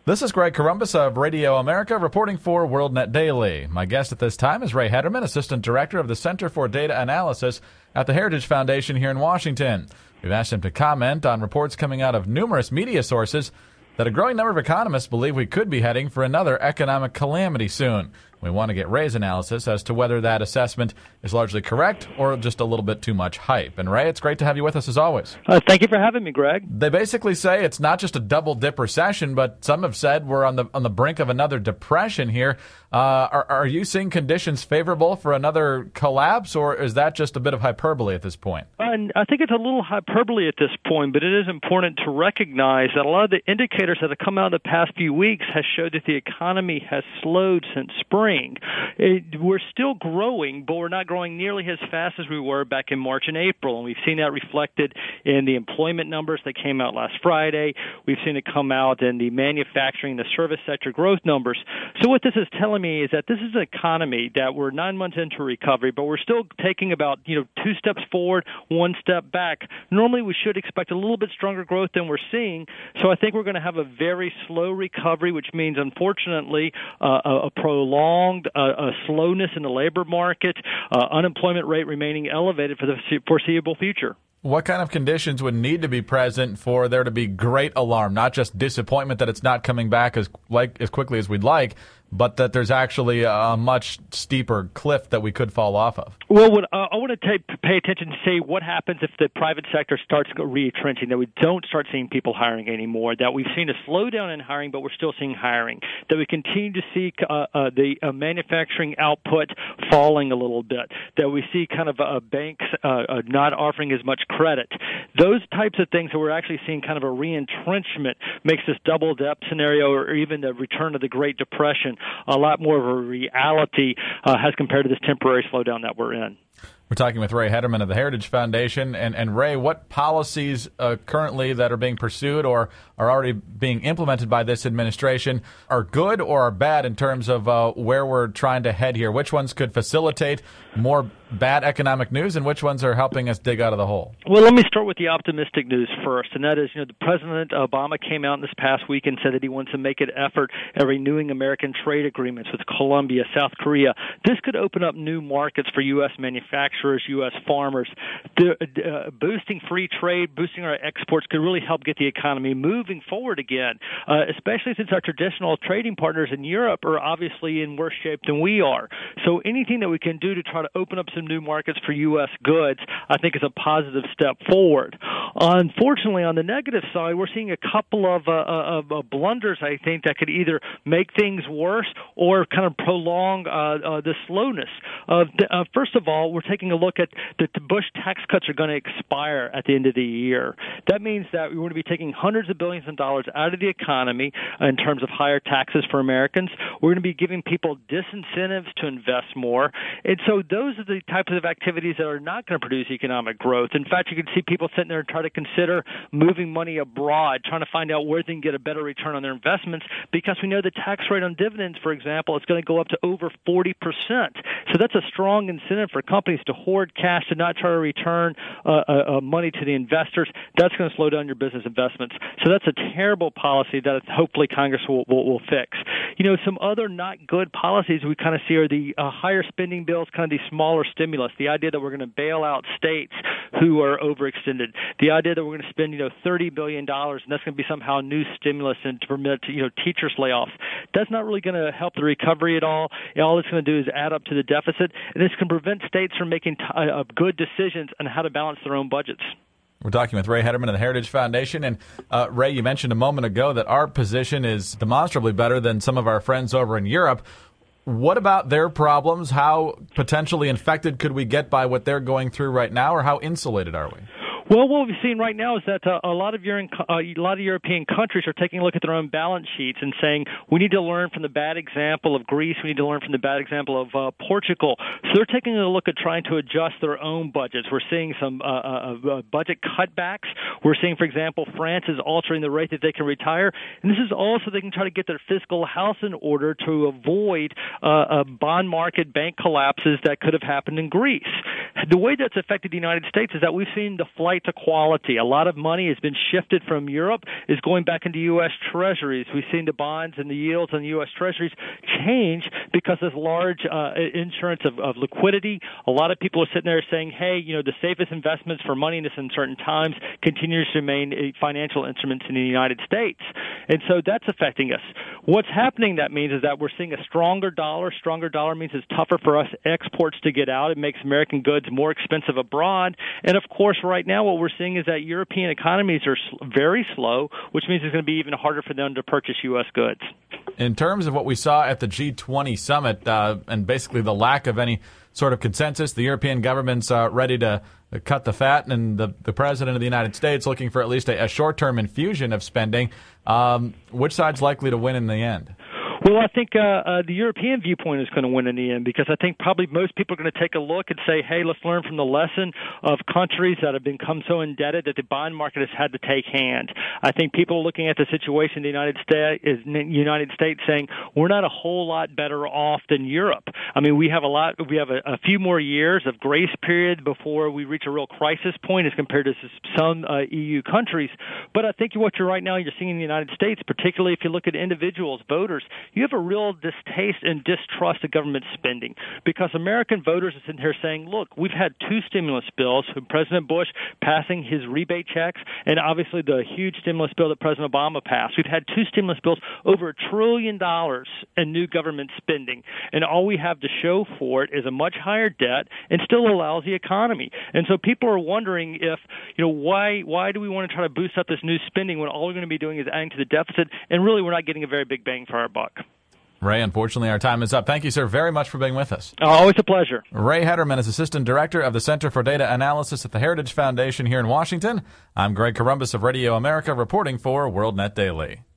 This is Greg Corombos of Radio America reporting for WorldNet Daily. My guest at this time is Ray Hederman, Assistant Director of the Center for Data Analysis at the Heritage Foundation here in Washington. We've asked him to comment on reports coming out of numerous media sources that a growing number of economists believe we could be heading for another economic calamity soon. We want to get Ray's analysis as to whether that assessment is largely correct or just a little bit too much hype. And Ray, it's great to have you with us as always. Thank you for having me, Greg. They basically say it's not just a double-dip recession, but some have said we're on the brink of another depression here. Are you seeing conditions favorable for another collapse, or is that just a bit of hyperbole at this point? I think it's a little hyperbole at this point, but it is important to recognize that a lot of the indicators that have come out in the past few weeks has showed that the economy has slowed since spring. We're still growing, but we're not growing nearly as fast as we were back in March and April, and we've seen that reflected in the employment numbers that came out last Friday. We've seen it come out in the manufacturing, the service sector growth numbers. So what this is telling me is that this is an economy that we're 9 months into recovery, but we're still taking about 2 steps forward, 1 step back. Normally we should expect a little bit stronger growth than we're seeing, so I think we're going to have a very slow recovery, which means, unfortunately, a prolonged slowness in the labor market, unemployment rate remaining elevated for the foreseeable future. What kind of conditions would need to be present for there to be great alarm, not just disappointment that it's not coming back as quickly as we'd like, but that there's actually a much steeper cliff that we could fall off of? Well, I want to pay attention to say what happens if the private sector starts retrenching, that we don't start seeing people hiring anymore, that we've seen a slowdown in hiring, but we're still seeing hiring, that we continue to see the manufacturing output falling a little bit, that we see kind of banks not offering as much credit. Those types of things that we're actually seeing kind of a re-entrenchment makes this double-dip scenario or even the return of the Great Depression a lot more of a reality as compared to this temporary slowdown that we're in. We're talking with Ray Hederman of the Heritage Foundation. And Ray, what policies currently that are being pursued or are already being implemented by this administration are good or are bad in terms of where we're trying to head here? Which ones could facilitate more bad economic news and which ones are helping us dig out of the hole? Well, let me start with the optimistic news first, and that is, the President Obama came out this past week and said that he wants to make an effort at renewing American trade agreements with Colombia, South Korea. This could open up new markets for U.S. manufacturers, U.S. farmers. Boosting free trade, boosting our exports could really help get the economy moving forward again, especially since our traditional trading partners in Europe are obviously in worse shape than we are. So anything that we can do to try to open up some new markets for U.S. goods, I think is a positive step forward. Unfortunately, on the negative side, we're seeing a couple of blunders, I think, that could either make things worse or kind of prolong the slowness. First of all, we're taking a look at the Bush tax cuts are going to expire at the end of the year. That means that we're going to be taking hundreds of billions of dollars out of the economy in terms of higher taxes for Americans. We're going to be giving people disincentives to invest more. And so those are the types of activities that are not going to produce economic growth. In fact, you can see people sitting there and try to consider moving money abroad, trying to find out where they can get a better return on their investments, because we know the tax rate on dividends, for example, is going to go up to over 40%. So that's a strong incentive for companies to hoard cash, to not try to return money to the investors. That's going to slow down your business investments. So that's a terrible policy that hopefully Congress will fix. Some other not good policies we kind of see are the higher spending bills, kind of the smaller stimulus, the idea that we're going to bail out states who are overextended, the idea that we're going to spend $30 billion and that's going to be somehow new stimulus and to permit teachers layoffs. That's not really going to help the recovery at all. All it's going to do is add up to the deficit, and this can prevent states from making good decisions on how to balance their own budgets. We're talking with Ray Hederman of the Heritage Foundation. And Ray, you mentioned a moment ago that our position is demonstrably better than some of our friends over in Europe. What about their problems? How potentially infected could we get by what they're going through right now, or how insulated are we? Well, what we've seen right now is that a lot of European countries are taking a look at their own balance sheets and saying we need to learn from the bad example of Greece, we need to learn from the bad example of Portugal. So they're taking a look at trying to adjust their own budgets. We're seeing some budget cutbacks. We're seeing, for example, France is altering the rate that they can retire, and this is also they can try to get their fiscal house in order to avoid bond market bank collapses that could have happened in Greece. The way that's affected the United States is that we've seen the flight flight to quality. A lot of money has been shifted from Europe, is going back into U.S. Treasuries. We've seen the bonds and the yields on U.S. Treasuries change because there's large insurance of liquidity. A lot of people are sitting there saying, hey, the safest investments for money in this uncertain times continues to remain financial instruments in the United States. And so that's affecting us. What's happening, that means, is that we're seeing a stronger dollar. Stronger dollar means it's tougher for us exports to get out. It makes American goods more expensive abroad. And, of course, right now what we're seeing is that European economies are very slow, which means it's going to be even harder for them to purchase U.S. goods. In terms of what we saw at the G20 summit and basically the lack of any sort of consensus, the European government's ready to cut the fat, and the President of the United States looking for at least a short-term infusion of spending. Which side's likely to win in the end? Well, I think the European viewpoint is going to win in the end, because I think probably most people are going to take a look and say, hey, let's learn from the lesson of countries that have become so indebted that the bond market has had to take hand. I think people are looking at the situation in the United States saying we're not a whole lot better off than Europe. I mean, we have a few more years of grace period before we reach a real crisis point as compared to some EU countries. But I think what you're seeing in the United States, particularly if you look at individuals, voters, you have a real distaste and distrust of government spending, because American voters are sitting here saying, look, we've had two stimulus bills, President Bush passing his rebate checks, and obviously the huge stimulus bill that President Obama passed. We've had two stimulus bills, over $1 trillion in new government spending, and all we have to show for it is a much higher debt and still a lousy economy. And so people are wondering if, why do we want to try to boost up this new spending when all we're going to be doing is adding to the deficit, and really we're not getting a very big bang for our buck. Ray, unfortunately, our time is up. Thank you, sir, very much for being with us. Always a pleasure. Ray Hederman is Assistant Director of the Center for Data Analysis at the Heritage Foundation here in Washington. I'm Greg Corombos of Radio America, reporting for WorldNet Daily.